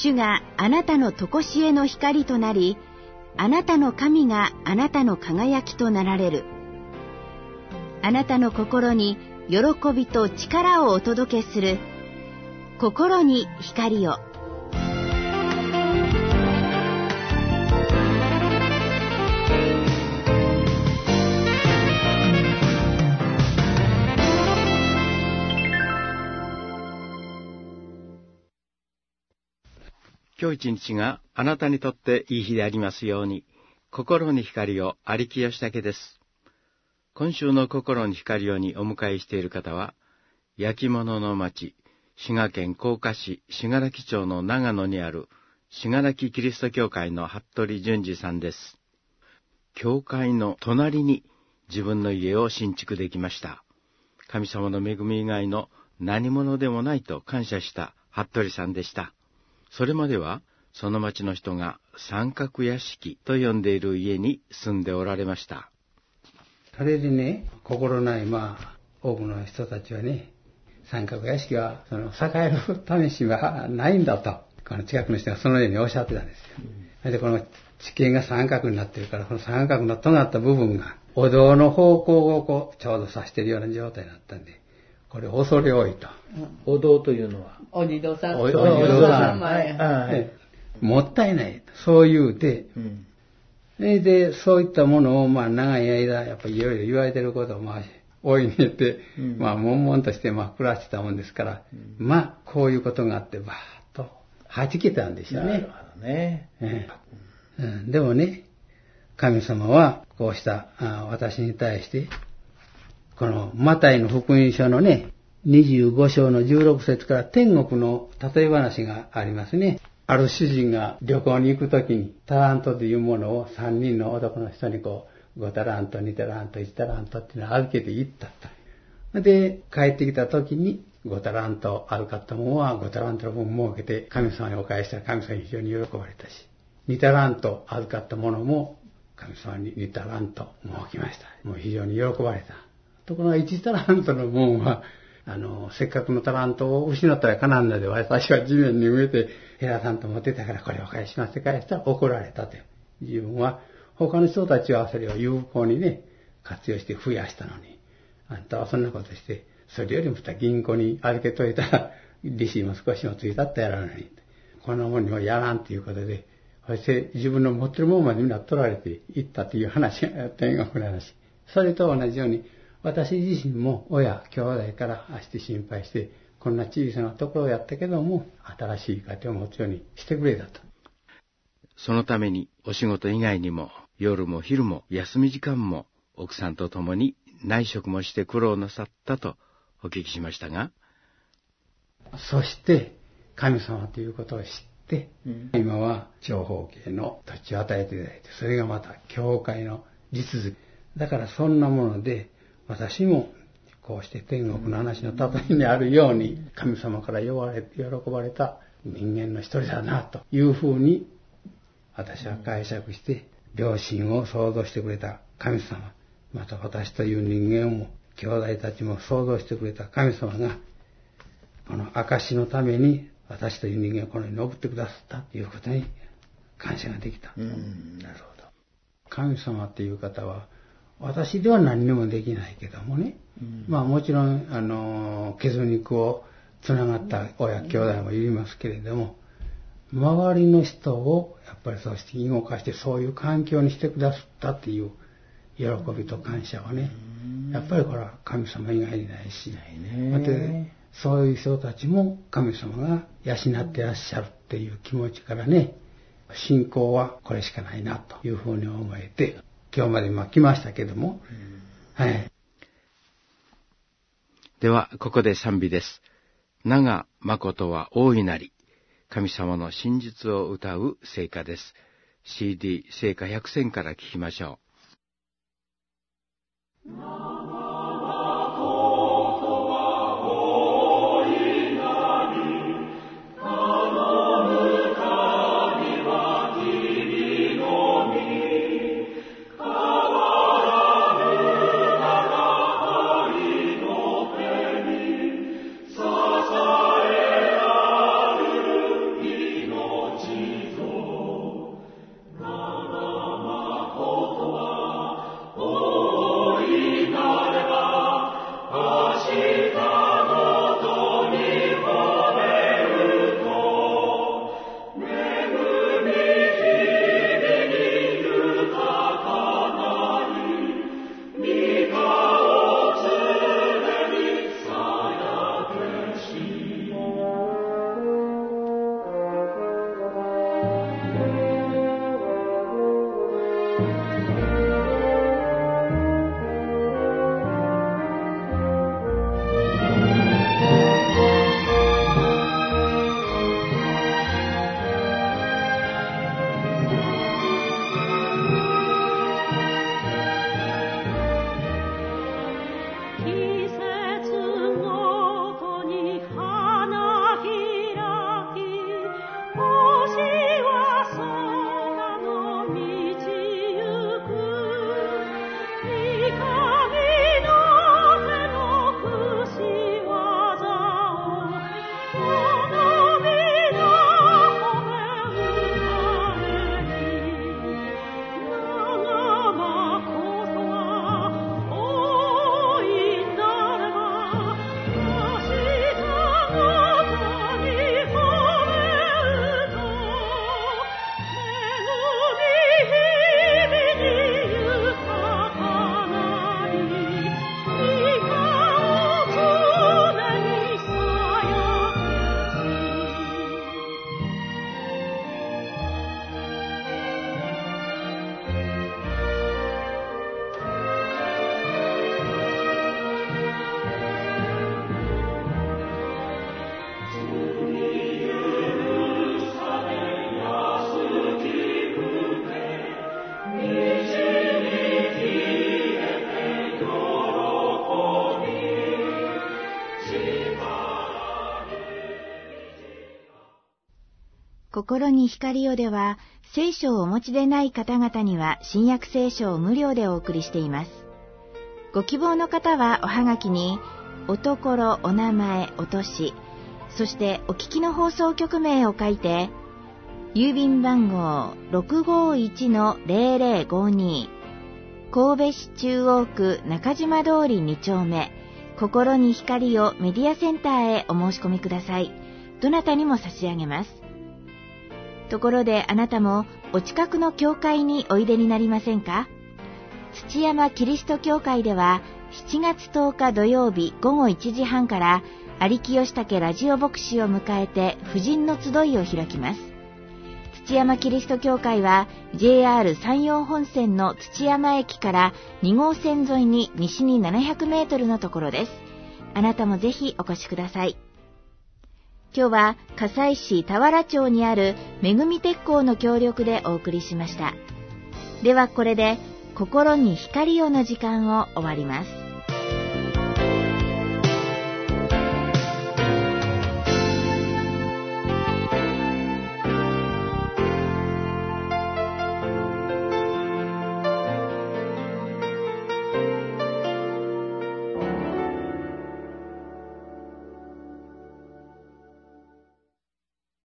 主があなたの常しえの光となり、あなたの神があなたの輝きとなられる。あなたの心に喜びと力をお届けする。心に光を。 今日一日があなたにとっていい日でありますように。心に光を、有木義武です。今週の心に光をにお迎えしている方は、焼き物の町、滋賀県甲賀市信楽町の長野にある信楽キリスト教会の服部淳二さんです。教会の隣に自分の家を新築できました。神様の恵み以外の何者でもないと感謝した服部さんでした。それまではその町の人が三角屋敷と呼んでいる家に住んでおられました。 それでね、心ない多くの人たちはね、三角屋敷は栄えるたしはないんだと、この近くの人がそのようにおっしゃってたんですよ。それでこの地形が三角になっているから、この三角の尖った部分がお堂の方向をちょうど指しているような状態になったんで、これ恐れ多いと。 お堂というのはお地蔵さん。 お地蔵さん。もったいない。そう言うて、で、そういったものを長い間、やっぱりいろいろ言われてることを多いに言って、悶々として暮らしてたもんですから、こういうことがあって、バーッと弾けたんですよね。 なるほどね。 でもね、神様はこうした私に対して、このマタイの福音書のね、25章の16節から天国の例え話がありますね。ある主人が旅行に行くときにタラントというものを3人の男の人に5タラント、2タラント、1タラントっていうのを預けて行ったと。で、帰ってきたときに5タラント預かったものは5タラントの分儲けて神様にお返ししたら神様に非常に喜ばれたし、2タラント預かったものも神様に2タラント儲けました。もう非常に喜ばれた。ところが1タラントの分は、せっかくのタラントを失ったらかなんだで、私は地面に植えてヘラタント持ってたからこれを返しますって返したら怒られたと。自分は他の人たちはそれを有効にね、活用して増やしたのに、あんたはそんなことして、それよりも銀行に預けといたら、利子も少しもついたってやらない。こんなもんにはやらんということで、そして自分の持ってるものまでみんな取られていったという話が天国の話。それと同じように、私自身も親、兄弟からして心配して、こんな小さなところをやったけども、新しい家庭を持つようにしてくれたと。 そのためにお仕事以外にも、夜も昼も休み時間も奥さんと共に内職もして苦労なさったとお聞きしましたが、 そして神様ということを知って、今は長方形の土地を与えていただいて、それがまた教会の地続き。だからそんなもので、私もこうして天国の話の例えにあるように神様から喜ばれた人間の一人だなというふうに私は解釈して良心を創造してくれた神様、また私という人間も兄弟たちも創造してくれた神様がこの証のために私という人間をこの世に送ってくださったということに感謝ができた。 なるほど。 神様という方は私では何にもできないけどもね、もちろん血肉をつながった親兄弟もいますけれども、周りの人をやっぱりそうして動かしてそういう環境にしてくださったっていう喜びと感謝はね、やっぱりこれは神様以外にないし、またそういう人たちも神様が養ってらっしゃるっていう気持ちからね、信仰はこれしかないなというふうに思えて、今日まで来ましたけども、はい。 ではここで賛美です。長誠は大いなり、神様の真実を歌う聖歌です。CD 聖歌100選から聴きましょう。 心に光をでは、聖書をお持ちでない方々には新約聖書を無料でお送りしています。ご希望の方はおはがきに、おところ、お名前、お年、そしてお聞きの放送局名を書いて、郵便番号 651-0052 神戸市中央区中島通り2丁目、心に光をメディアセンターへお申し込みください。どなたにも差し上げます。ところであなたもお近くの教会においでになりませんか？土山キリスト教会では7月10日土曜日午後1時半から有木義武ラジオ牧師を迎えて婦人の集いを開きます。土山キリスト教会は JR 山陽本線の土山駅から2号線沿いに西に700メートルのところです。あなたもぜひお越しください。今日は加西市田原町にあるめぐみ鉄工の協力でお送りしました。ではこれで心に光をの時間を終わります。